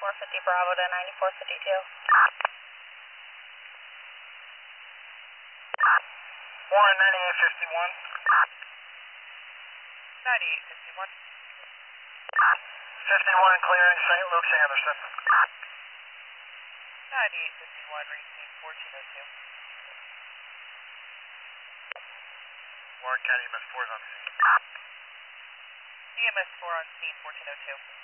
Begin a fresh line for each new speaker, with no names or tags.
9450 Bravo to 9452.
Warren 9851.
9851.
51 clearing St. Luke's Anderson.
9851, repeat 1402.
Warren County EMS 4 is on scene.
EMS 4 on scene, 1402.